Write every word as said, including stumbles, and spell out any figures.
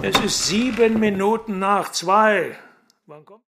Es ist sieben Minuten nach zwei. Wann kommt